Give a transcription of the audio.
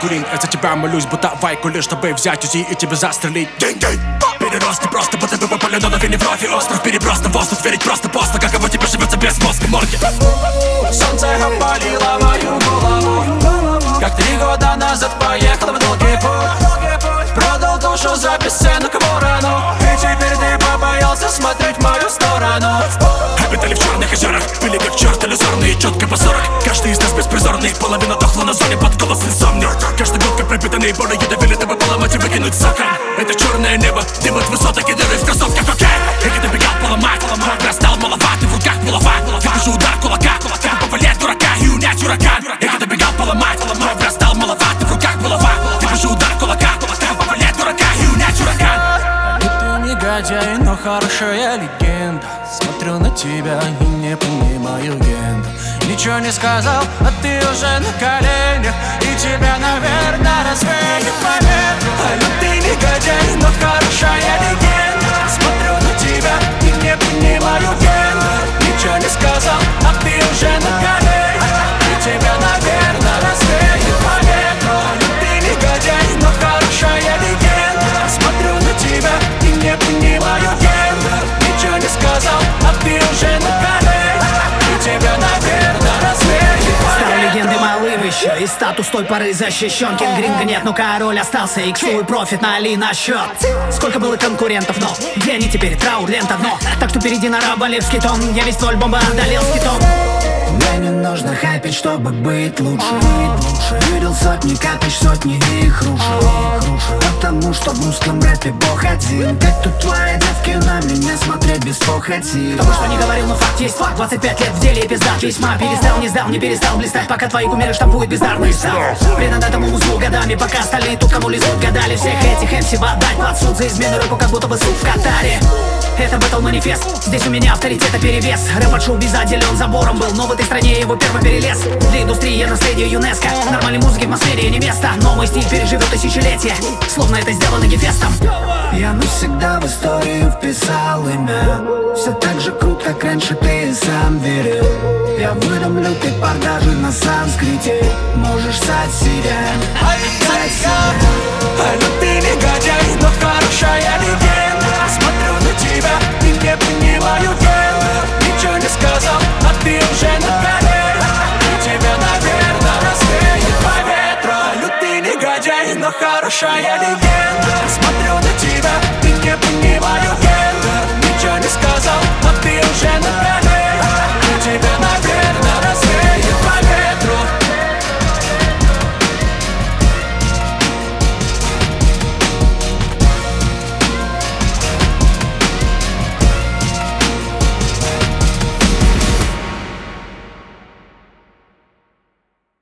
курил, я за тебя молюсь, будто вайку, лишь чтобы взять УЗИ и тебя застрелить. Деньги! Перерос не просто, будто бы попали на новине в кровь и остров. Переброс на воздух, верить просто постно, каково тебе живется без мозга морги. Солнце опалило мою голову, как 3 года назад поехал в долгий путь. Продал душу за бесценок ворону, и теперь ты побоялся смотреть в мою сторону. Обитали в черных озерах, были как черт иллюзорные, четко по 40. Каждый из нас беспризорный, половина дохла на зоне под голос инсомни. Каждый год как пропитанный болью давили, дабы поломать и выкинуть соком. Это черное небо, дым от высоток и дыры в кроссовках, окей. Я добегал поломать, растал маловат, и в руках булава. Вижу удар кулака, повалять дурака и унять ураган. Я добегал поломать, растал маловат, и в руках булава. Вижу удар кулака, повалять дурака и унять ураган. Ты негодяй, но хорошая легенда. Смотрю на тебя и не понимаю генда. Ничего не сказал, а ты уже на коленях, и тебя, наверное, развеет по ветру. Ты негодяй, но хорошая легенда. Смотрю на тебя и не понимаю генда. Ничего не сказал, а ты уже на коленях, и тебя, наверное, развеет по ветру. Ты негодяй, но хорошая легенда. Смотрю на тебя и не понимаю генда. Ничего не сказал, а ты уже на коленях, и тебя, наверное, развеет по ветру. Стал легендой малым еще, и статус той поры защищен. Кингринга нет, но король остался, иксу и профит налей на счет. Сколько было конкурентов, но где они теперь? Траур, лента, дно. Так что впереди на Раболевский тон. Я весь твой альбом одолел скитом. Мне не нужно хайпить, чтобы быть лучше. Видел сотни капищ, сотни и их рушу. Потому что в русском рэпе бог один. Как тут твои девки на меня смотреть без похоти. Кто бы что ни говорил, но факт есть факт. 25 лет в деле и пиздат весьма. Перестал, не сдал, не перестал блистать, пока твои кумиры штампуют бездарный сам. Предан этому узлу годами, пока остальные тут кому лезут гадали. Всех этих МС отдать под суд за измену рэпу, как будто бы суд в Катаре. Это бэтл-манифест, здесь у меня авторитета перевес. Рэп от шоу-биза отделен забором был, но в этой стране его первый перелез. Для индустрии я наследие ЮНЕСКО. Нормальной музыки в Москве не место, но мой стиль переживет тысячелетия, словно это сделано гефестом. Я навсегда в историю вписал имя. Все так же круто, как раньше ты и сам верил. Я выдам лютый пар даже на санскрите. Можешь стать сирен. Ты негодяй, но хорошая легенда. Смотрю на тебя и не понимаю генда. Ничего не сказал, а ты уже на коленях, и тебя, наверное, развеет по ветру. Ты негодяй, но хорошая легенда. Смотрю на тебя и не понимаю генда. Ничего не сказал, а ты уже на коленях.